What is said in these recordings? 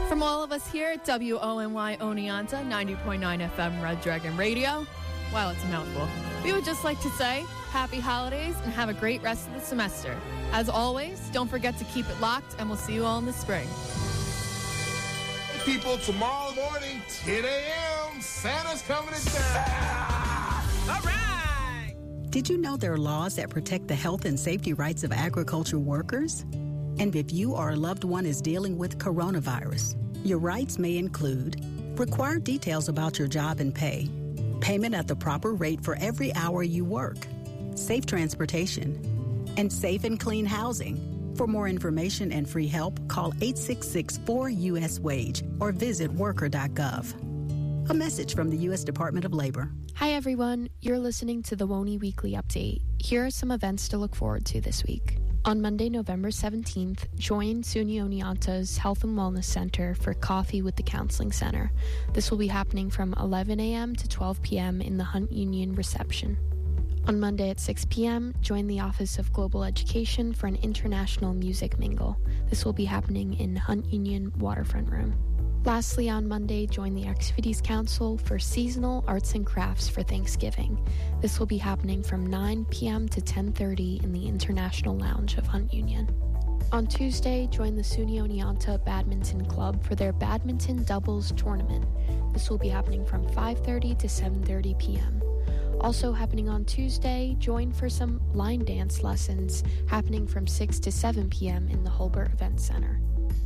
From all of us here at WONY Oneonta 90.9 FM Red Dragon Radio, wow, it's a mouthful. We would just like to say happy holidays and have a great rest of the semester. As always, don't forget to keep it locked, and we'll see you all in the spring. People, tomorrow morning, 10 a.m., Santa's coming to town. All right! Did you know there are laws that protect the health and safety rights of agriculture workers? And if you or a loved one is dealing with coronavirus, your rights may include required details about your job and pay, payment at the proper rate for every hour you work, safe transportation, and safe and clean housing. For more information and free help, call 866-4US-WAGE or visit worker.gov. A message from the U.S. Department of Labor. Hi, everyone. You're listening to the WONY Weekly Update. Here are some events to look forward to this week. On Monday, November 17th, join SUNY Oneonta's Health and Wellness Center for Coffee with the Counseling Center. This will be happening from 11 a.m. to 12 p.m. in the Hunt Union reception. On Monday at 6 p.m., join the Office of Global Education for an international music mingle. This will be happening in Hunt Union Waterfront Room. Lastly, on Monday, join the Activities Council for Seasonal Arts and Crafts for Thanksgiving. This will be happening from 9 p.m. to 10:30 in the International Lounge of Hunt Union. On Tuesday, join the SUNY Oneonta Badminton Club for their Badminton Doubles Tournament. This will be happening from 5:30 to 7:30 p.m. Also happening on Tuesday, join for some line dance lessons happening from 6 to 7 p.m. in the Hulbert Event Center.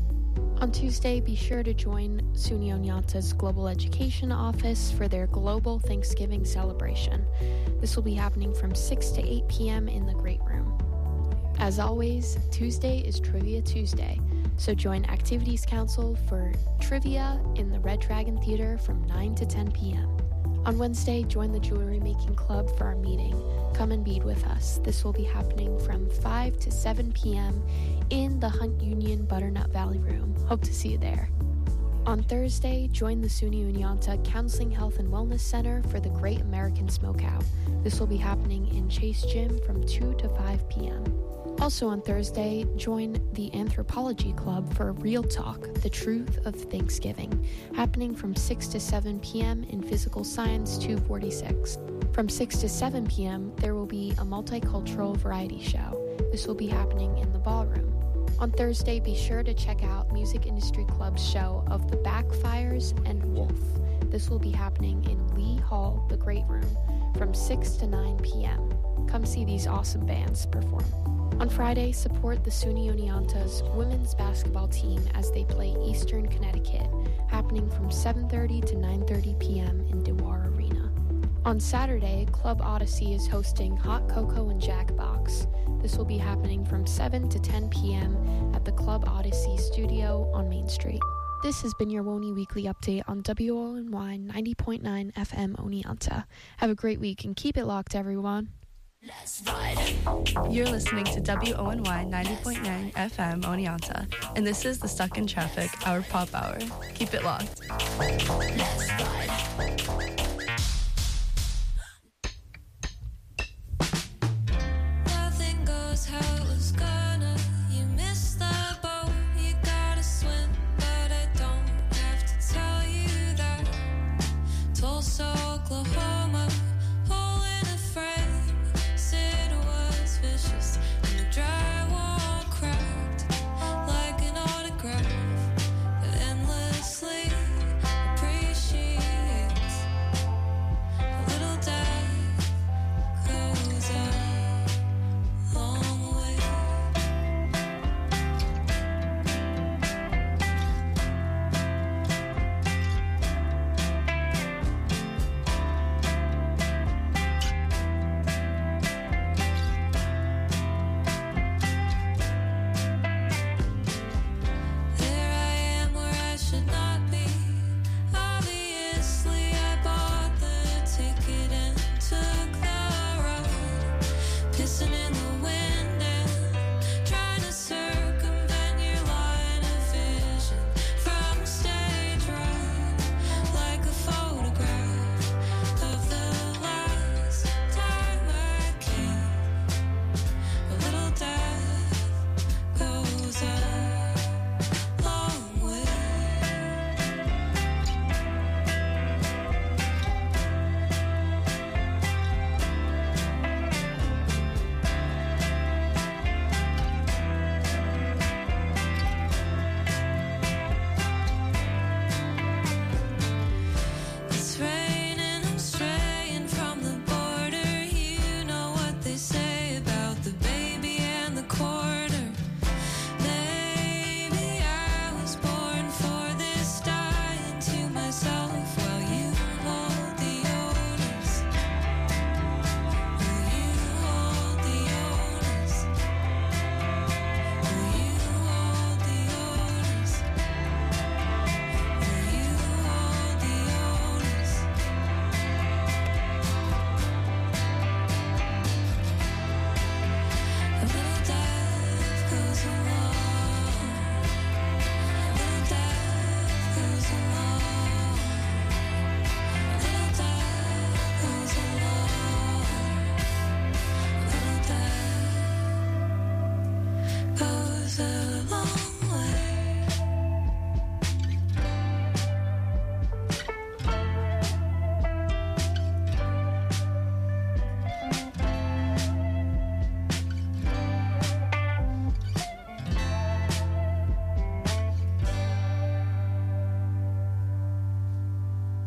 On Tuesday, be sure to join SUNY Oneonta's Global Education Office for their Global Thanksgiving celebration. This will be happening from 6 to 8 p.m. in the Great Room. As always, Tuesday is Trivia Tuesday, so join Activities Council for trivia in the Red Dragon Theater from 9 to 10 p.m. On Wednesday, join the Jewelry Making Club for our meeting. Come and bead with us. This will be happening from 5 to 7 p.m. in the Hunt Union Butternut Valley Room. Hope to see you there. On Thursday, join the SUNY Oneonta Counseling Health and Wellness Center for the Great American Smokeout. This will be happening in Chase Gym from 2 to 5 p.m. Also on Thursday, join the Anthropology Club for Real Talk, The Truth of Thanksgiving, happening from 6 to 7 p.m. in Physical Science 246. From 6 to 7 p.m., there will be a multicultural variety show. This will be happening in the ballroom. On Thursday, be sure to check out Music Industry Club's show of The Backfires and Wolf. This will be happening in Lee Hall, the Great Room, from 6 to 9 p.m. Come see these awesome bands perform. On Friday, support the SUNY Oneonta's women's basketball team as they play Eastern Connecticut, happening from 7:30 to 9:30 p.m. in Dewar Arena. On Saturday, Club Odyssey is hosting Hot Cocoa and Jackbox. This will be happening from 7 to 10 p.m. at the Club Odyssey studio on Main Street. This has been your WONY Weekly Update on WONY 90.9 FM Oneonta. Have a great week and keep it locked, everyone. Let's ride. You're listening to WONY 90.9 FM Oneonta, and this is the Stuck in Traffic, our pop hour. Keep it locked. Let's ride. Nothing goes how it was gonna. You missed the boat. You gotta swim, but I don't have to tell you that. Tulsa, Oklahoma, hole in a frame. Sid was vicious, and the drywall cracked like an autograph. But endlessly appreciate.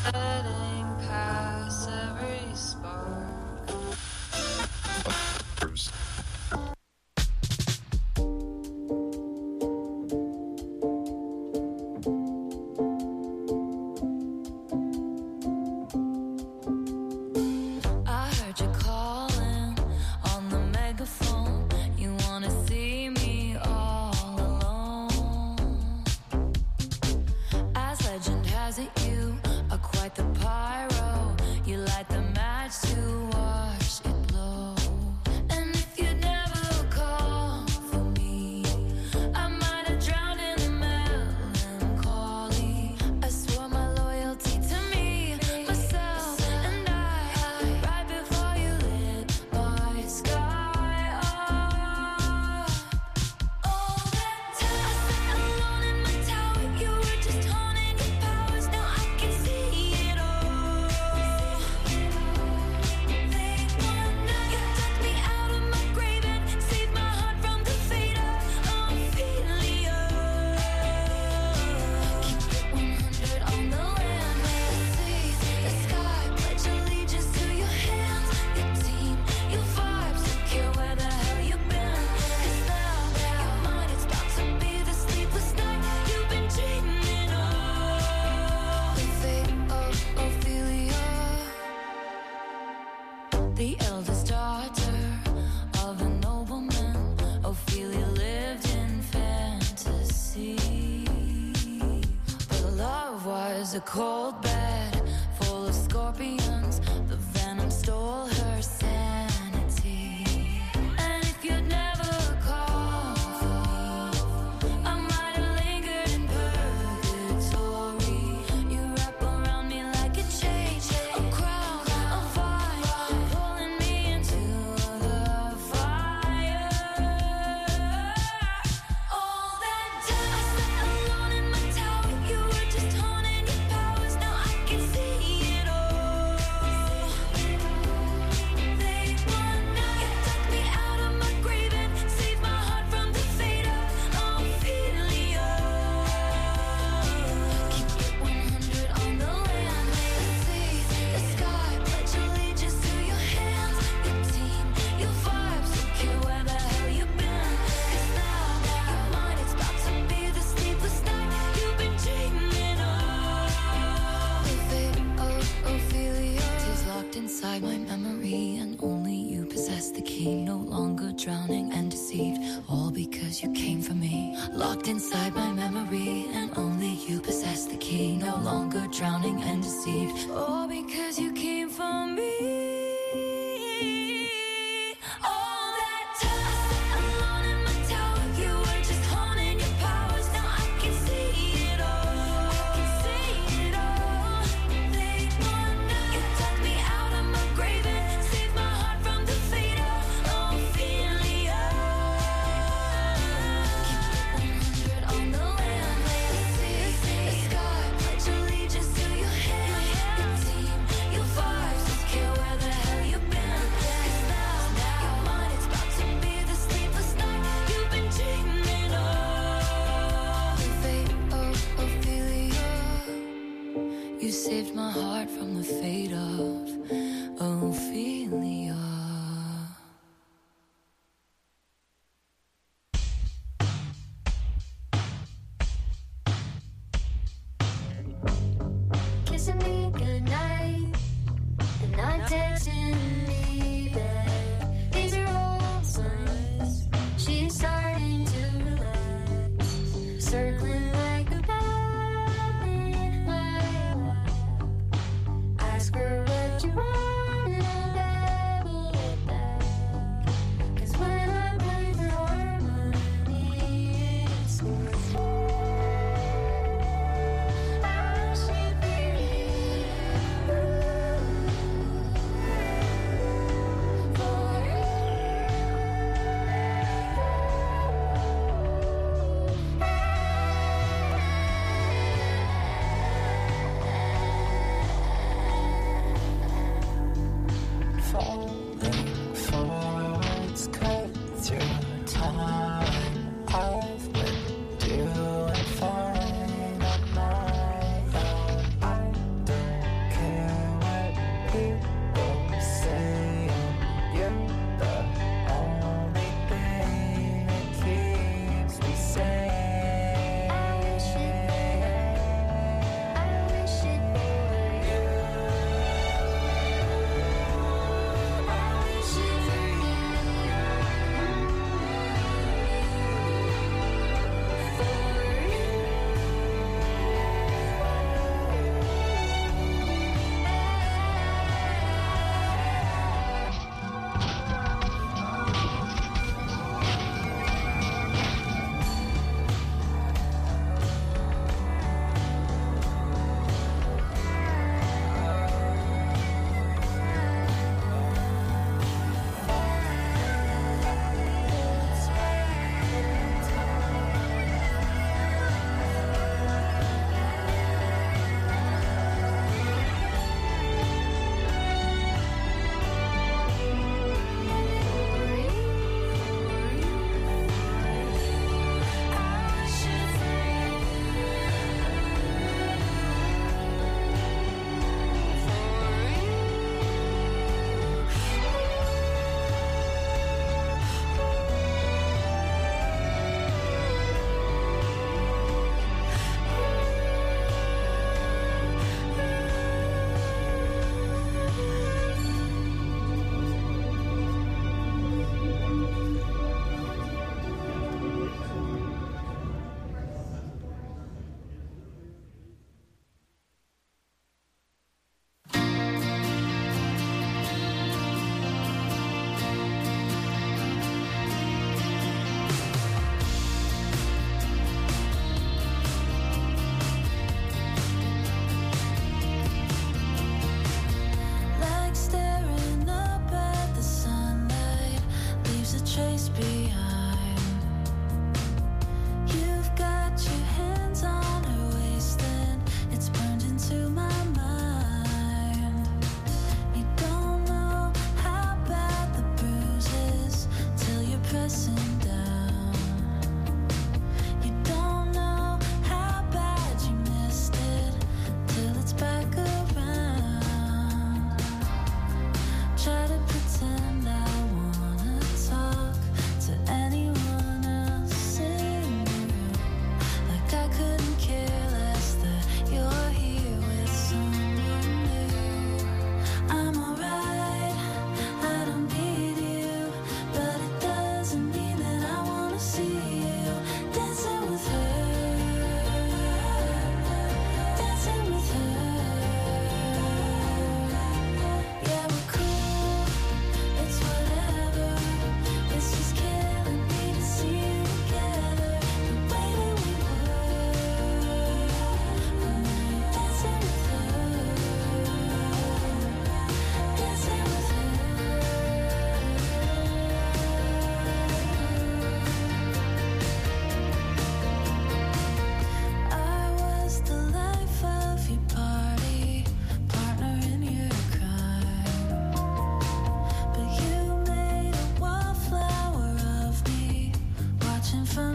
letting pass every spark. I heard you calling on the megaphone. You wanna see me all alone. As legend has it, you are quite the pyro. You light the match to watch it blow. And if you'd never call for me, I might have drowned in the melancholy. I swore my loyalty to me, myself, and I. Right before you lit my sky up. All that time I sat alone in my tower. You were just honing your powers. Now I can see it all. Late one night, you dug me out of my grave and saved my heart from the fate of Ophelia. Keep it 100 on the land. May the sea, the sky, pledge allegiance to your hands. Your team, your vibes, don't care where the hell you've been. 'Cause now, your mind is about to be the sleepless night you've been dreaming of. The fate of Ophelia. The eldest daughter of a nobleman, Ophelia lived in fantasy. But love was a cold bed full of scorpions. The venom stole her sanity. And if you'd never called for me, I might have lingered in purgatory. You wrap around me like a chain, a crown, a vine, pulling me into the fire. All that time I sat alone in my tower. You were just honing your powers. Now I can see it all. Late one night, you dug me out of my grave and saved my heart from the fate of Ophelia. Keep it 100 on the land. May the sea, the sky, pledge allegiance to your hands. Your team, your vibes, don't care where the hell you've been. 'Cause now, your mind is about to be the sleepless night you've been dreaming of. The fate of Ophelia is locked inside my memory, and only you possess the key. No longer drowning and deceived, all because you came for me. Locked inside my memory, and only you possess the key. No longer drowning and deceived, all because you came for me. All that time I sat alone in my tower. You were just honing your powers. Now I can see it all. I can see it all. Late one night, you dug me out of my grave and saved my heart from the fate of Ophelia. Keep it 100 on the land. May the sea, the sky, pledge allegiance to your hands. Your team, your vibe.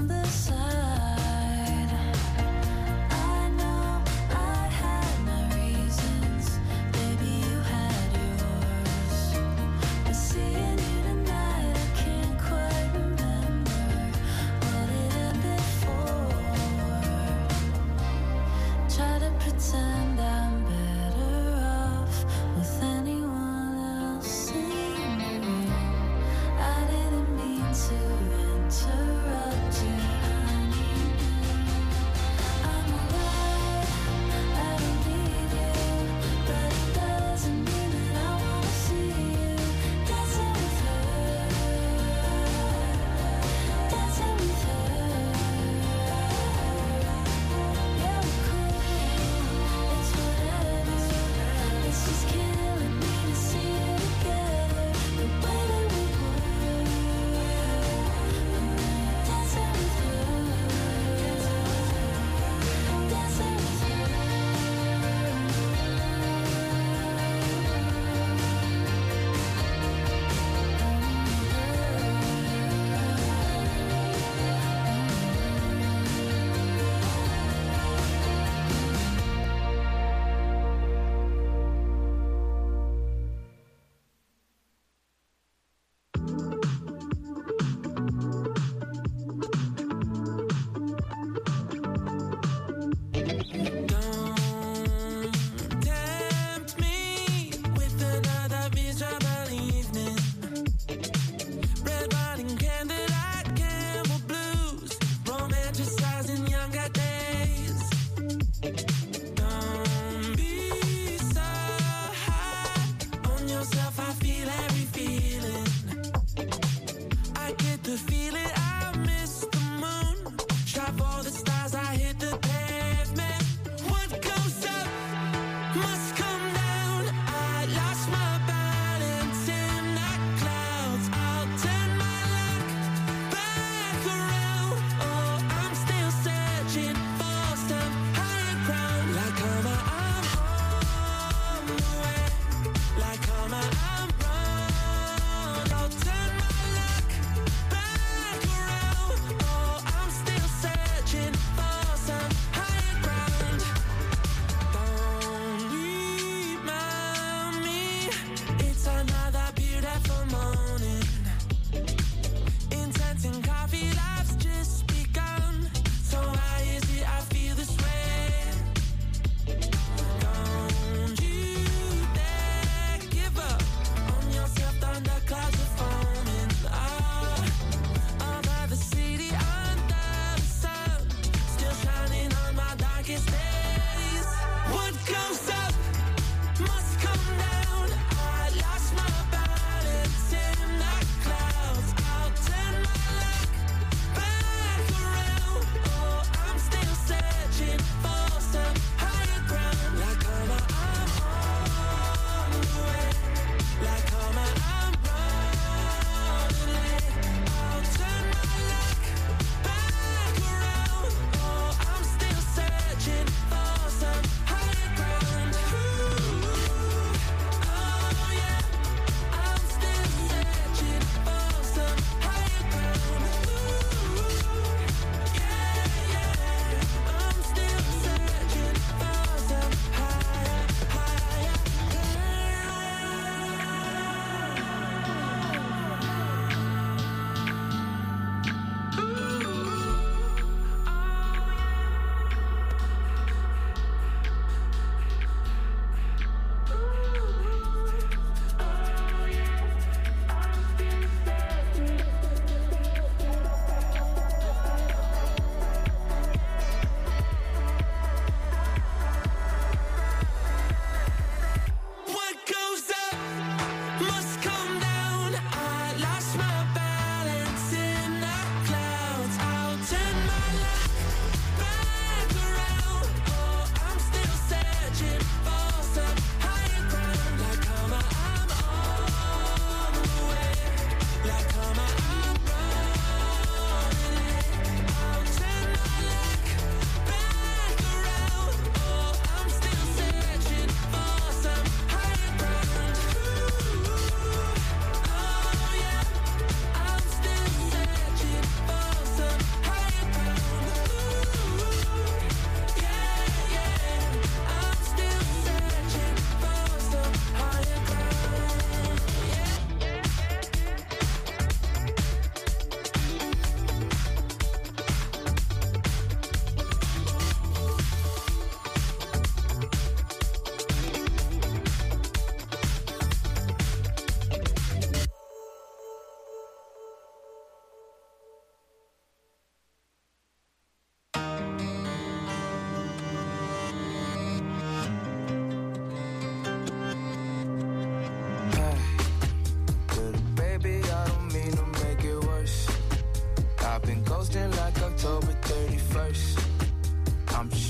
the side. I know I had my reasons, baby, you had yours. But seeing you tonight, I can't quite remember what it ended for. Try to pretend I'm better off with anyone else in the room. I didn't mean to interrupt you, honey.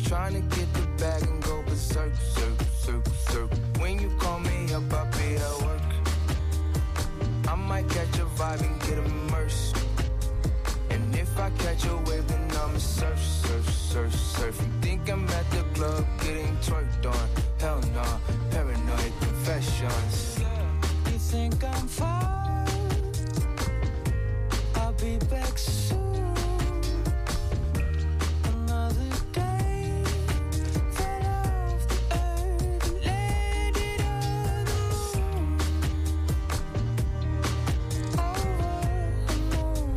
trying to get the bag and go berserk, circle, circle, circle. When you call me up, I'll be at work. I might catch a vibe and get immersed. And if I catch a wave, then I'ma surf, surf, surf, surf. You think I'm at the club getting twerked on? Hell nah, paranoid confessions. You think I'm far? I'll be back soon. Another day, fell off the earth and landed on the moon. Over the moon.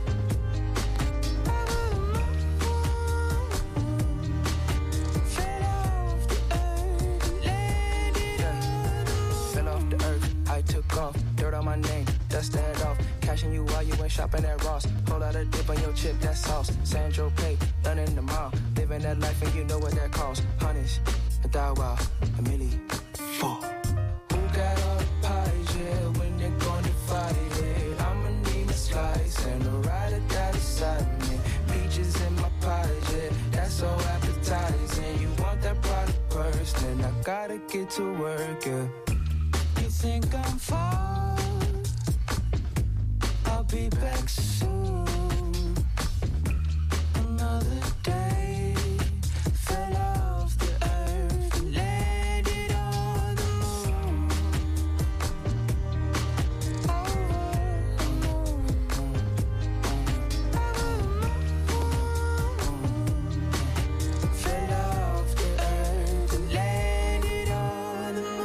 Over the moon. Fell off the earth and landed on the moon. Fell off the earth, I took off. Dirt on my name, dust that off. Cashing you while you went shopping at Ross. Whole lot of dip on your chip, that's sauce. Sandro Pay, none in the mall. Living that life and you know what that costs. Hundreds, a thou wow, a milli, four. Who got all the pies, yeah, when they're gonna fight it? I'ma need a slice and a rider that beside me. Peaches in my pie, yeah, that's so appetizing. You want that product first, then I gotta get to work, yeah. You think I'm far? I'll be back soon. Another day, fell off the earth and landed on the moon. Over the moon. Over the moon. Fell off the earth and landed on the moon.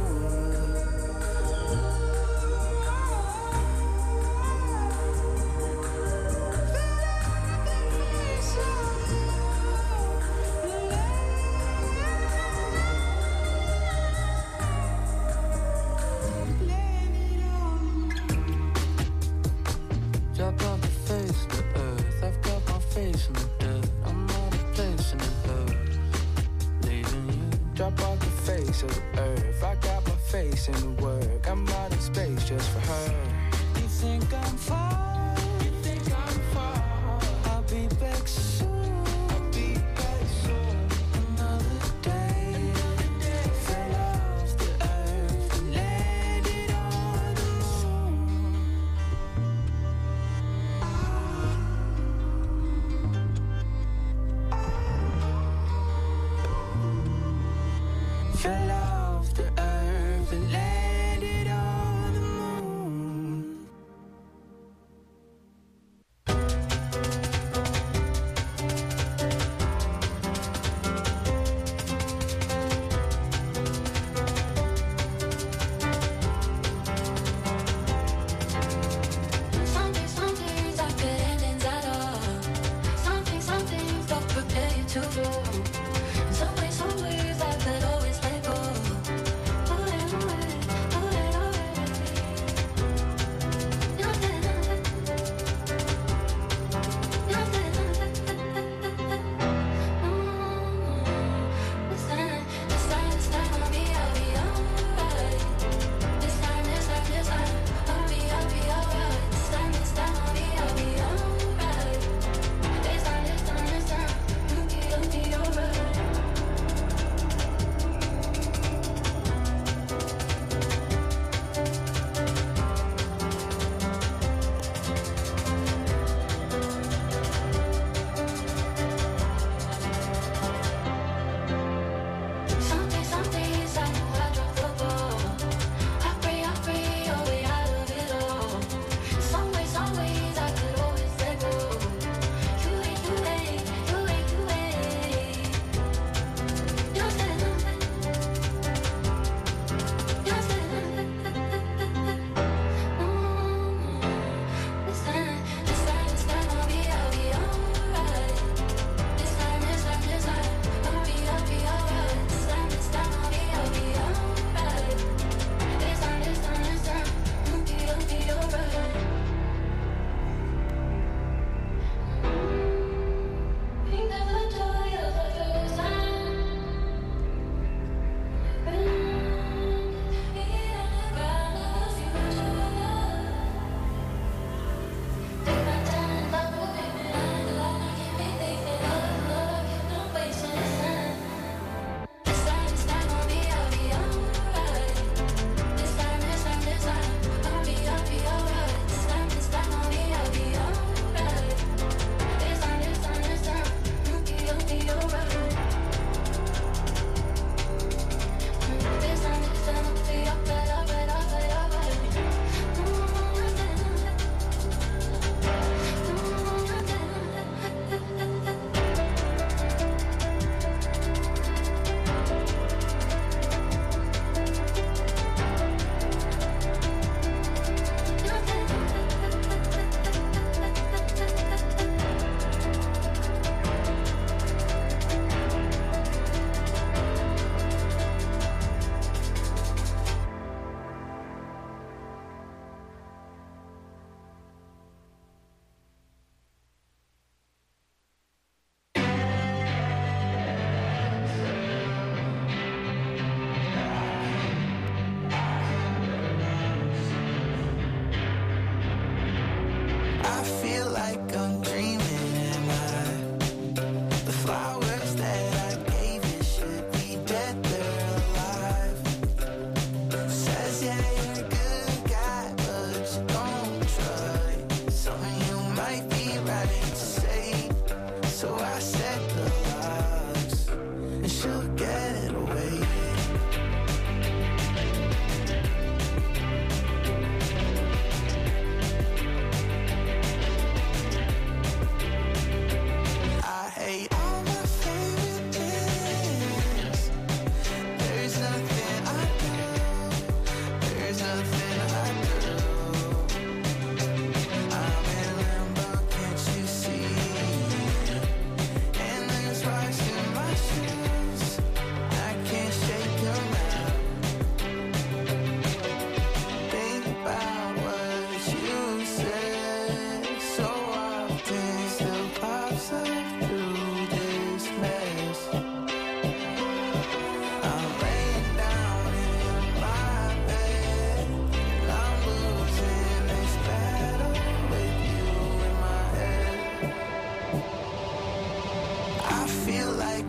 Drop off the face of the earth. I've got my face in the dirt. I'm out of place in the hood. Leaving you. Drop off the face of the earth. I got my face in the work. I'm out of space just for her. You think I'm far? You think I'm far? I'll be back soon. I'll be back soon. Another day, fell off the earth and landed on the moon. Fell off the earth and landed on the moon. Some things are good endings at all. Some things don't prepare you to grow. Some ways I could always let go. This time I'll be alright. This time I'll be alright. This time I'll be alright. This time you'll be alright.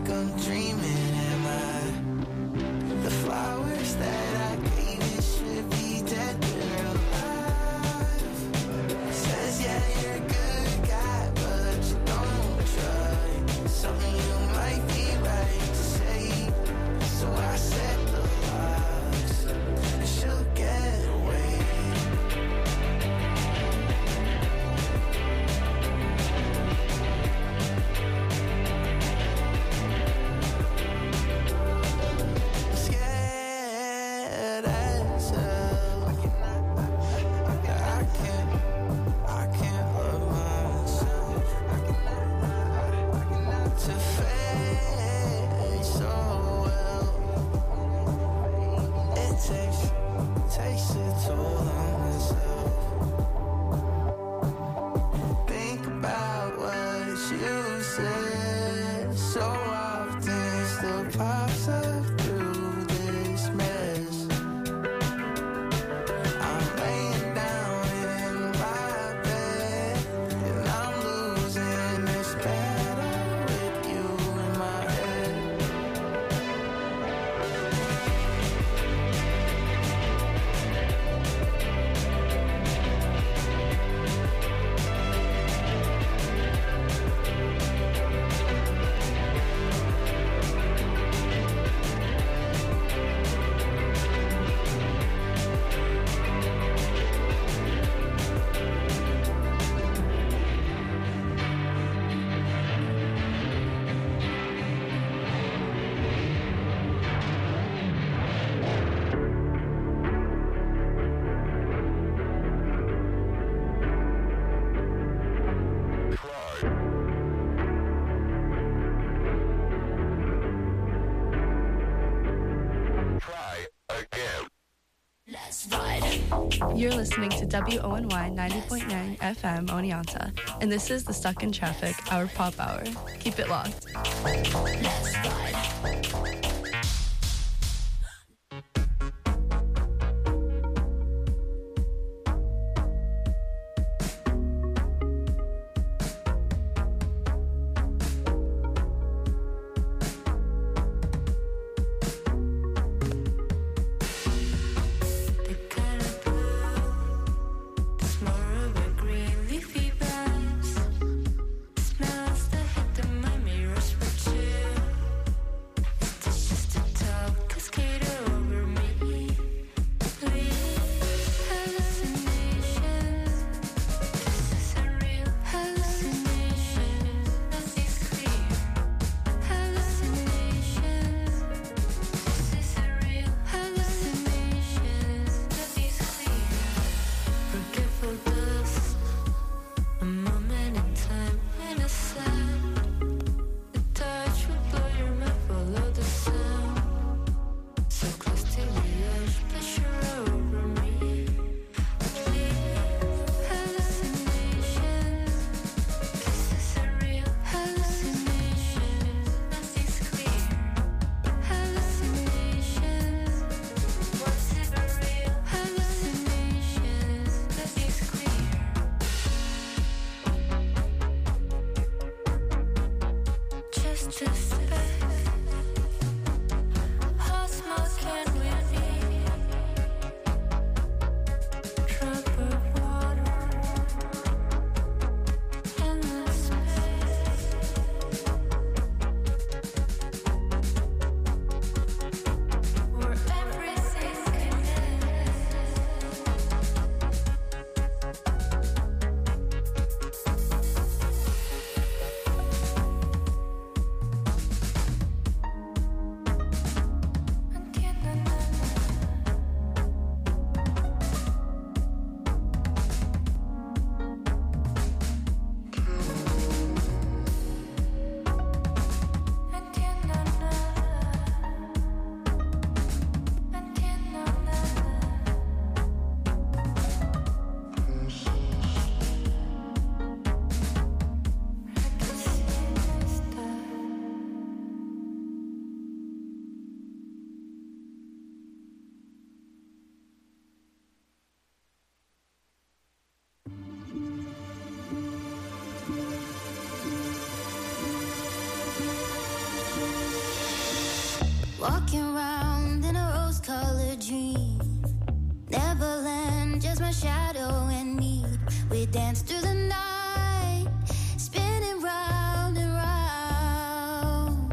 like I'm dreaming. Am I the flowers that I gave you should be dead? You're alive. Says yeah, you're a good guy, but you don't try. Something you might be right to say. So I set the locks, and she'll get away. Scared as hell. I can't love myself. To fade so well. It takes a toll on myself. Think about what you said so often, still pops up through this mess. I'm laying down in my bed and I'm losing this battle with you in my head. You're listening to WONY 90.9 FM Oneonta, and this is the Stuck in Traffic, our pop hour. Keep it locked. The kind of blue that's more of a green leafy vibes. Smells that hit the my mirrors for two. Is this just a talk cascade over me? Hallucinations. This isn't real. Hallucinations. Nothing's clear. Hallucinations. This isn't real. Hallucinations. Nothing's clear. Forgetful dust. A moment in time and a sound. The touch will blow your mind, follow the sound. So close to the edge, pleasure over me. Hallucinations. This isn't real. Hallucinations. Nothing's clear. Hallucinations. What's ever real? Hallucinations. Nothing's clear. Just a speck. How small can we be? Drop of water in the space. Where everything connects. Walking around in a rose-colored dream. Neverland, just my shadow and me. We dance through the night, spinning round and round.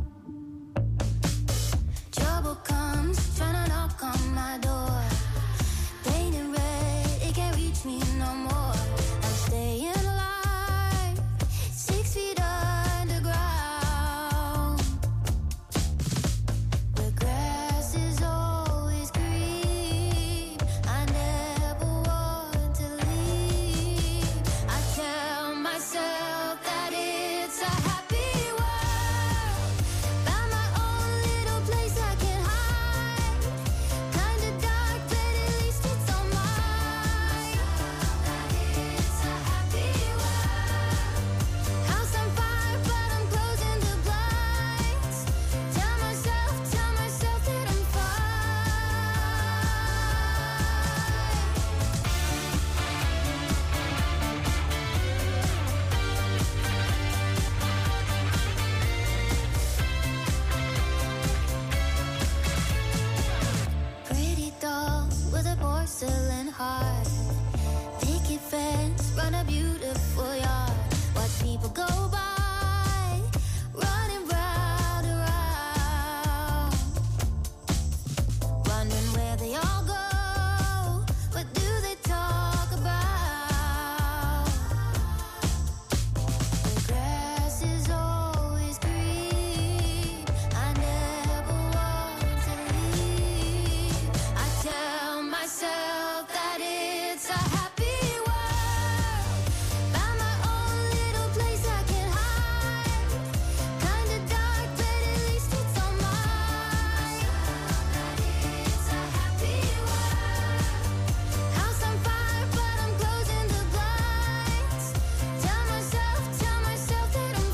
Trouble comes, trying to knock on my door. Painted red, it can't reach me no more. I'm staying alive, 6 feet underground. The grass is always green. I never want to leave. I tell myself that it's a happy world. Found my own little place I can hide. Kinda dark, but at least it's all mine. It's a happy world. House on fire, but I'm closing the blinds. Tell myself that I'm fine. Pretty doll with a porcelain heart. Picket fence, run a beautiful yard. Watch people go by, running round and round. Wondering where they all go. What do they talk about? The grass is always green. I never want to leave. I tell myself that it's a happy world. Found my own little place I can hide. Kinda dark, but at least it's all mine. It's a happy world. House on fire, but I'm closing the blinds. Tell myself that I'm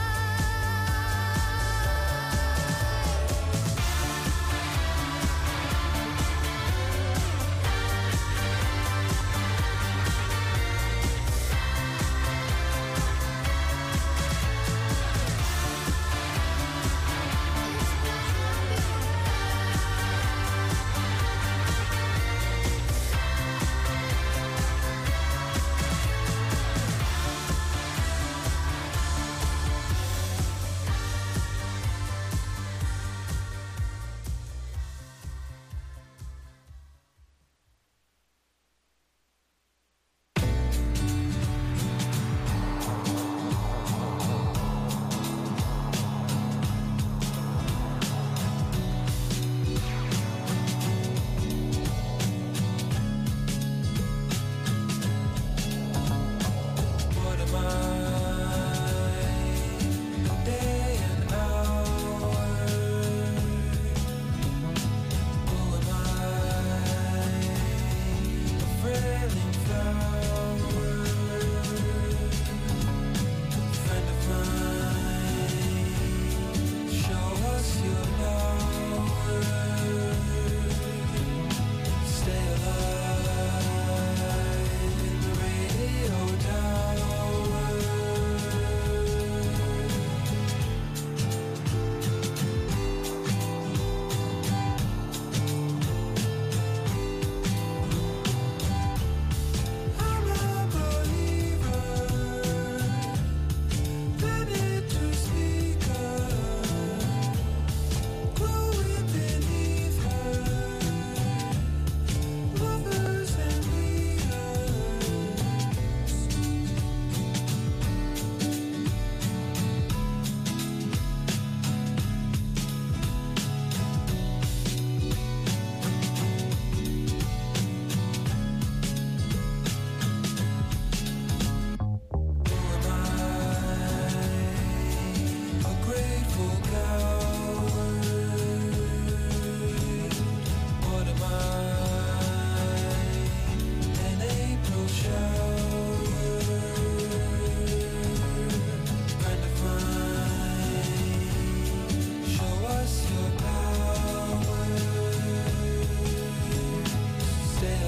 What am I? Day and hour. Who am I? A frailing flower. Friend of mine. Show us your power. Stay alive in the radio tower. I'm a believer, planted to speaker, glowing beneath her, lovers and leaders. Who am I? A grateful coward. What am I? An April shower. Friend of mine. Show us your power. Stay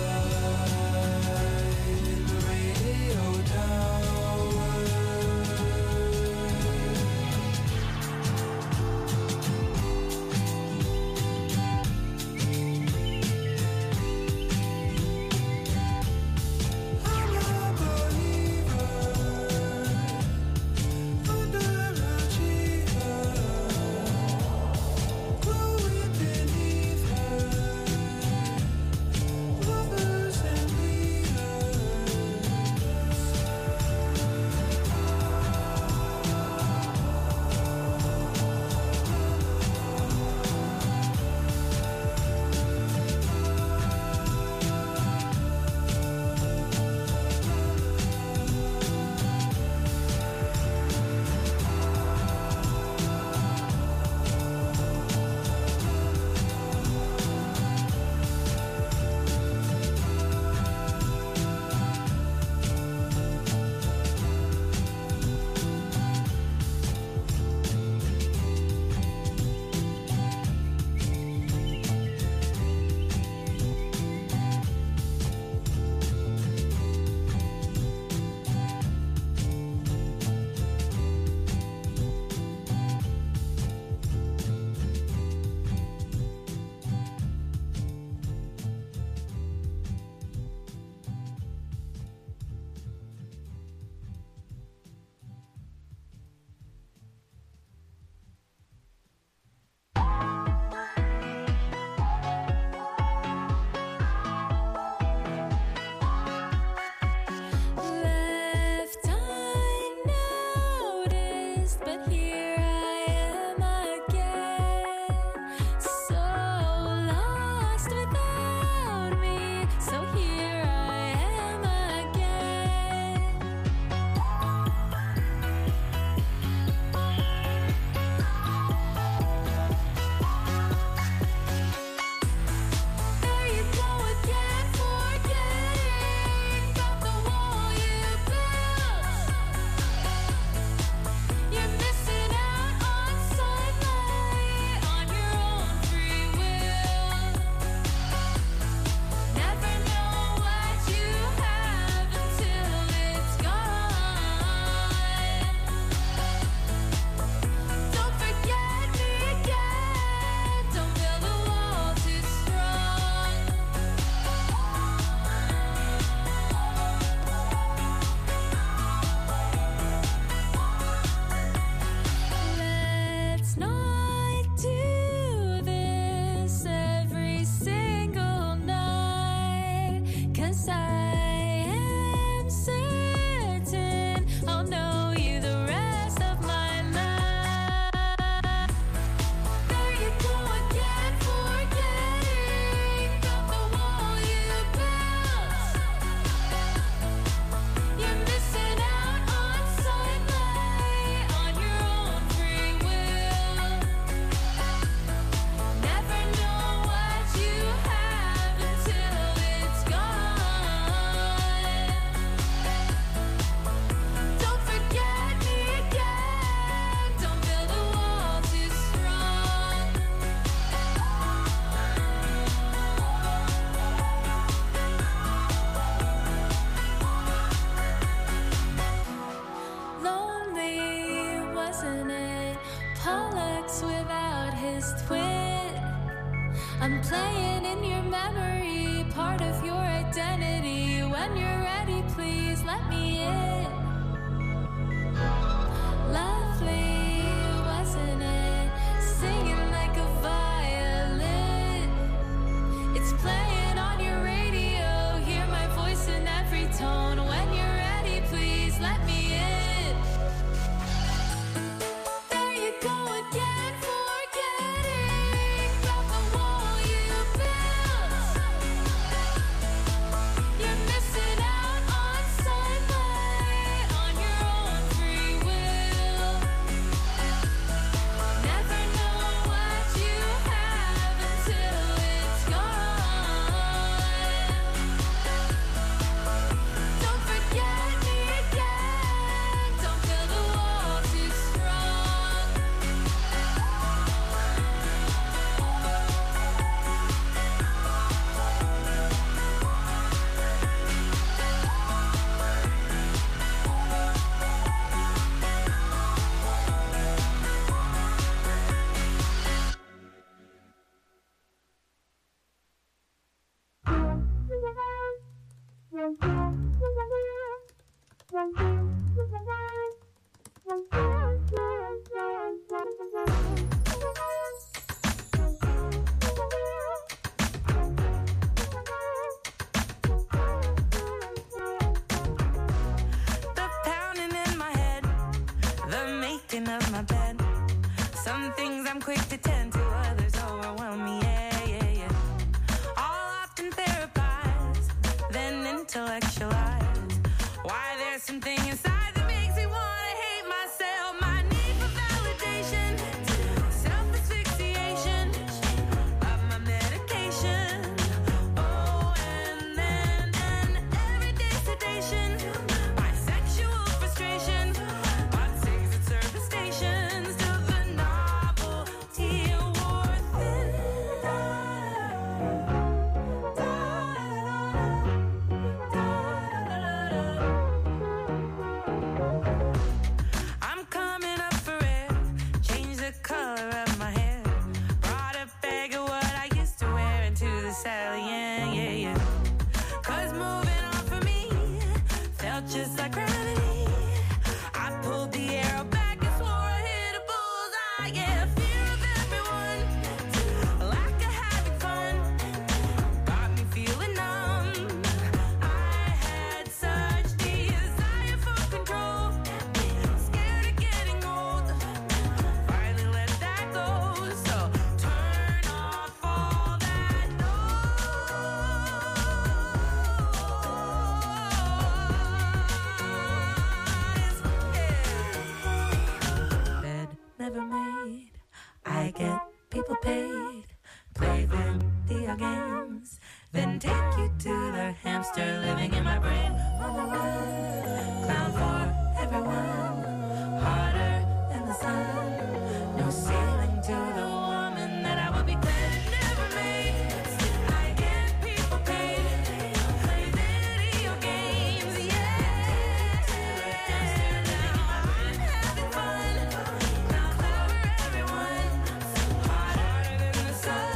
alive in the radio tower. lost, but here I am again. So lost without me. So here I am again. There you go again, forgetting about the wall you built. You're missing out on sunlight, on your own free will. Never know what you have until it's gone. Don't forget me again. Don't build a wall too strong. Let's not do this every single night, 'cause I am certain I'll know you the rest of my life. There you go again, forgetting about the wall you built. You're missing out on sunlight, on your own free will. Never know what you have until it's gone. Don't forget me again. Don't build a wall too strong. Lonely, wasn't it? Pollux without his twin. I'm playing in your memory, part of your identity. When you're ready, please let me in. Lovely, wasn't it? Singing like a violin. It's playing on your radio. Hear my voice in every tone. When you're ready, please let me in. There you go again, forgetting about the wall you built. You're missing out on sunlight, on your own free will. Never know what you have until it's gone. Don't forget me again. Don't build a wall too strong. The pounding in my head, the making of my bed. Some things I'm quick to tend to, others overwhelm me. Yeah, yeah, yeah. All often therapized, then intellectualized. Why there's something inside that makes me wanna hate myself. My need for validation, self-asphyxiation of my medication. Oh, and then everyday sedation. My sexual frustration. On exit service stations to the novelty of war thin. never made. I get people paid, play video games, then take you to the hamster living in my brain. On the run, clown for everyone, harder than the sun. No ceiling to the woman that I will be glad never made. I get people paid, play video games, yeah. I'm having fun, clown for everyone, harder than the sun.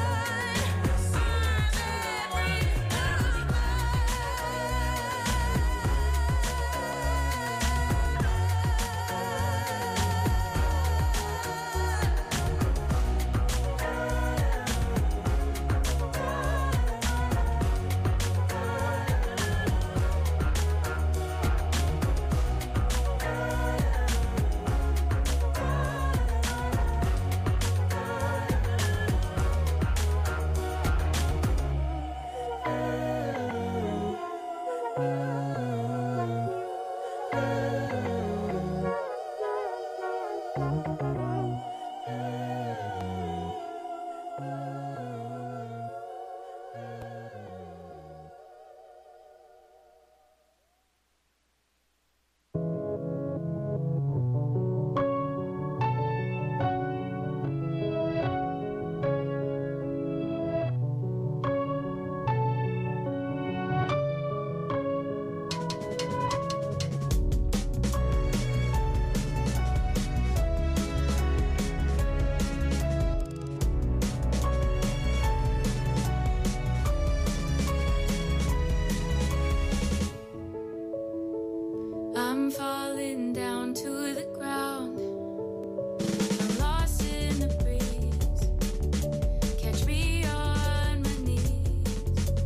I'm falling down to the ground. I'm lost in the breeze. Catch me on my knees.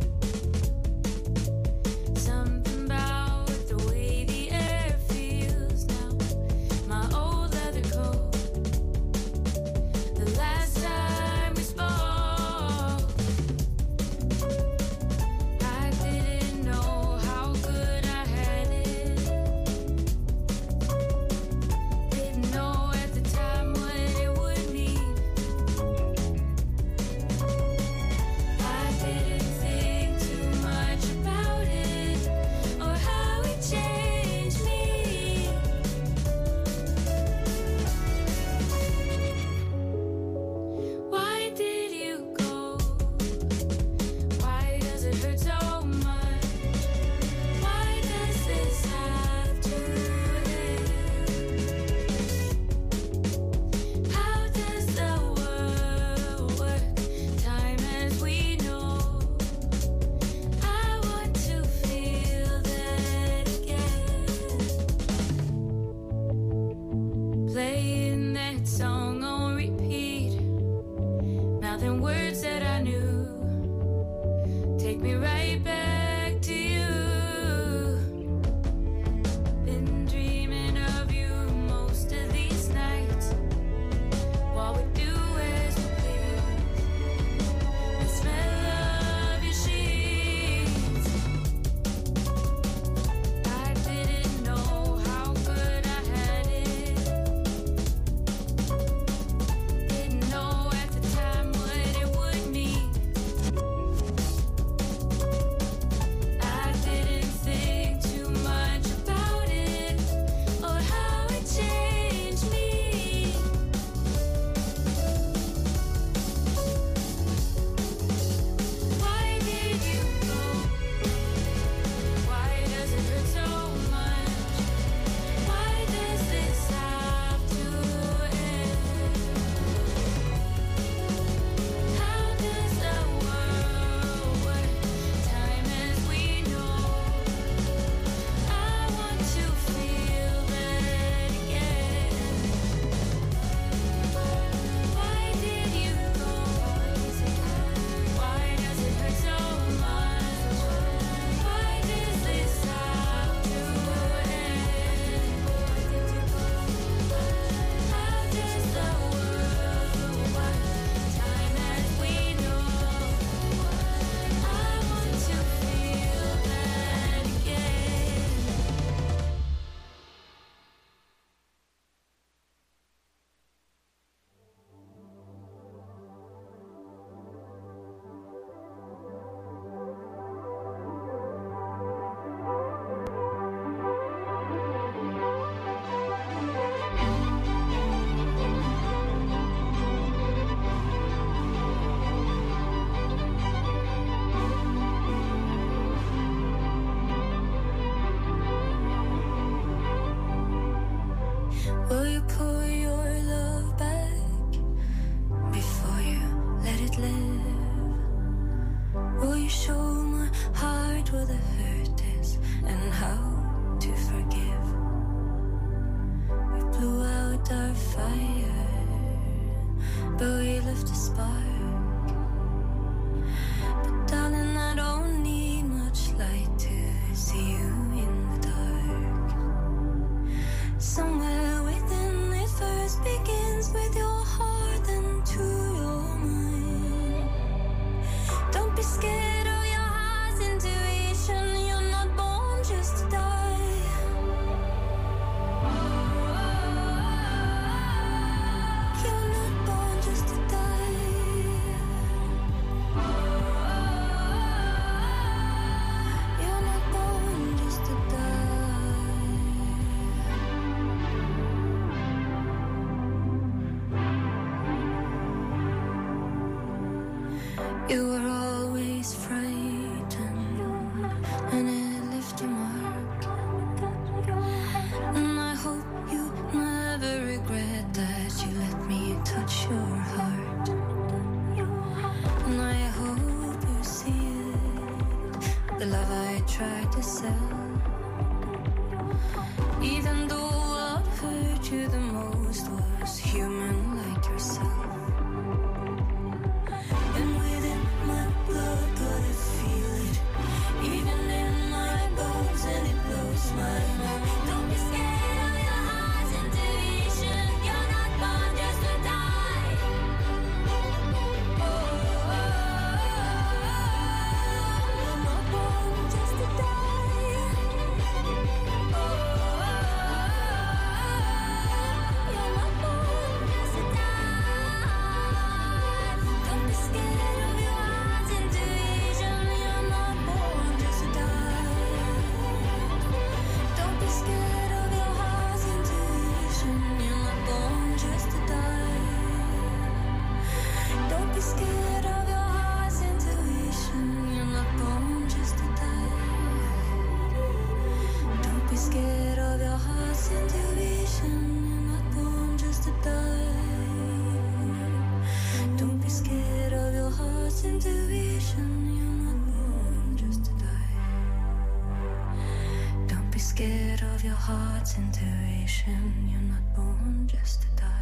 Something about the way the air feels now. My old leather coat. The last time we spoke, I didn't know how good I had it. Didn't know at the time what it would mean. I didn't think too much about it or how it changed me. Why did you go? Why does it hurt so much? Why does this have to end? How does the world work? Time as we know. I want to feel that again. Playing that song on repeat. Mouthing words that I knew. Take me right back to you. Been dreaming of you most of these nights. What we do as we please. The smell of your sheets. I didn't know how good I had it. left a spark. But darling, I don't need much light to see you in the dark. Somewhere within it first begins with your heart and to your mind. Don't be scared of your heart's intuition. You're not born just to die. You're not born just to die. You're not born just to die. You were always frightened, and it left a mark. And I hope you never regret that you let me touch your heart. And I hope you see it, the love I tried to sell. Even though what hurt you the most was human like yourself. And within my blood, gotta feel it, even in my bones, and it blows my mind. Don't be scared of your heart's intuition. You're not born just to die. You're not born just to die. You're not born just to die. Don't be scared of your heart's intuition. You're not born just to die. Don't be scared of your heart's intuition. You're not born just to die. Don't be scared of your heart's intuition. You're not born just to die. Don't be scared of your heart's intuition. You're not born just to die. Don't be scared of your heart's intuition. You're not born just to die. Don't be scared of your heart's intuition. You're not born just to die.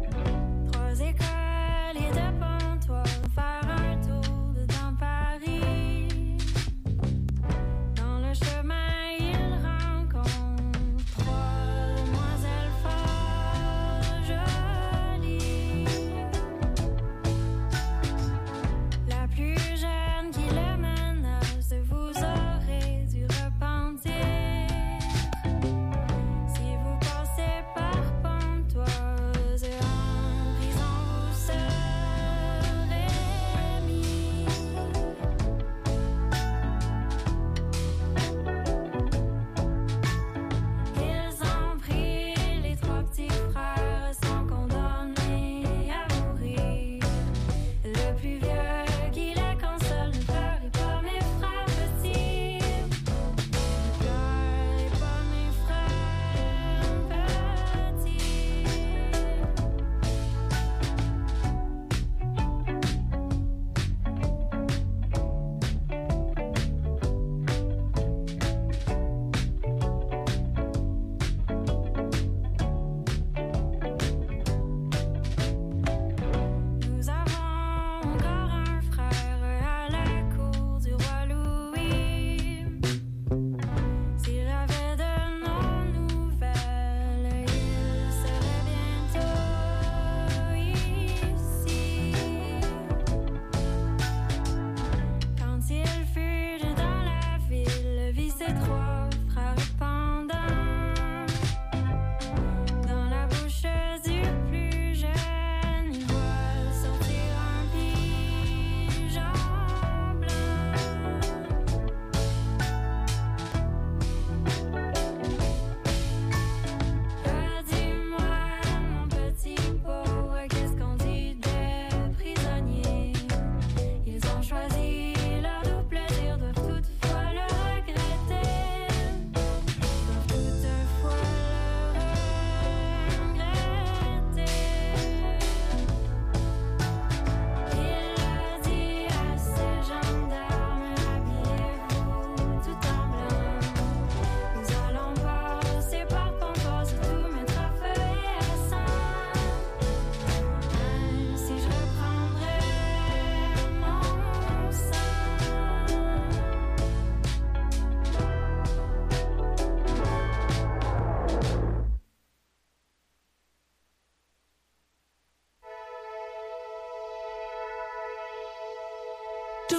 Trois écoles et deux pontoirs, faire un tour dedans Paris.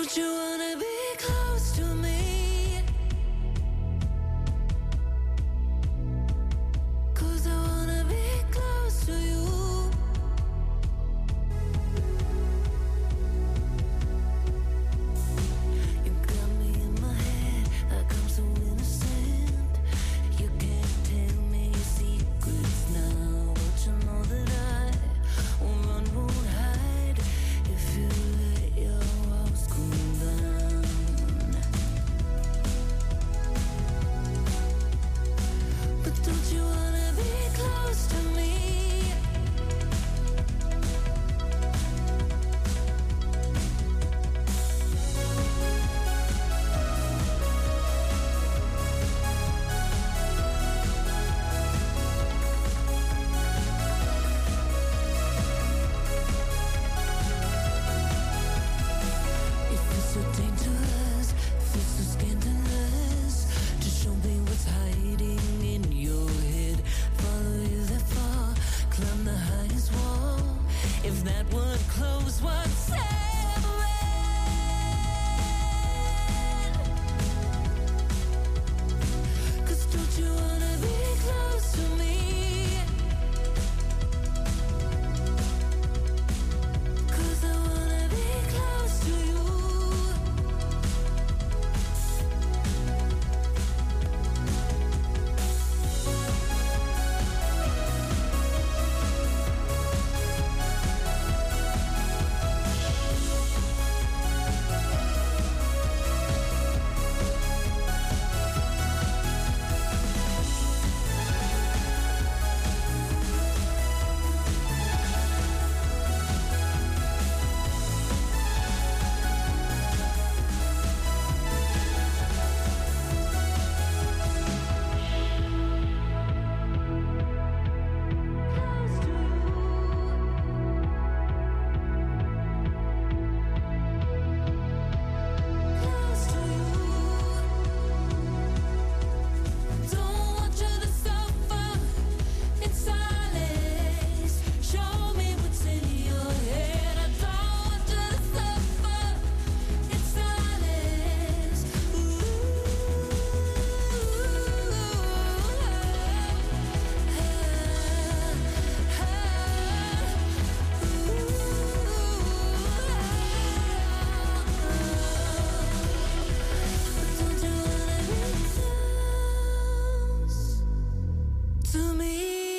Don't you wanna be close to me? 'Cause I wanna be close to you. You got me in my head like I'm so innocent. You can't tell me your secrets now, but you know that I won't run, won't hide if you let your walls come down. But don't you wanna be close to me? It feels so dangerous, it feels so scandalous to show me what's hiding in your head. Follow you that far, climb the highest wall. If that would close what's separate. 'Cause don't you wanna be close to me? 'Cause I wanna be close to you. Close to you. Don't want you to suffer in silence. Show me what's in your head. I don't want you to suffer in silence. But don't you wanna be close to me?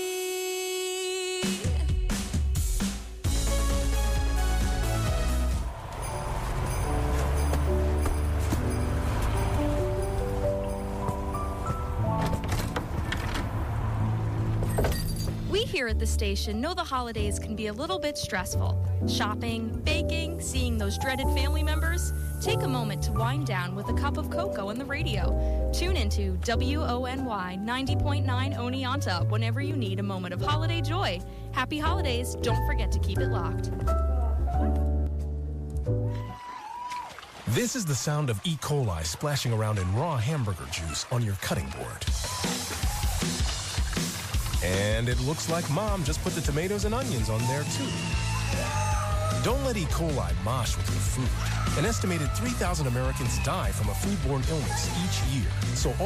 We here at the station know the holidays can be a little bit stressful. Shopping, baking, seeing those dreaded family members. Take a moment to wind down with a cup of cocoa on the radio. Tune into WONY 90.9 Oneonta whenever you need a moment of holiday joy. Happy holidays. Don't forget to keep it locked. This is the sound of E. coli splashing around in raw hamburger juice on your cutting board. And it looks like Mom just put the tomatoes and onions on there too. Don't let E. coli mosh with your food. An estimated 3,000 Americans die from a foodborne illness each year. So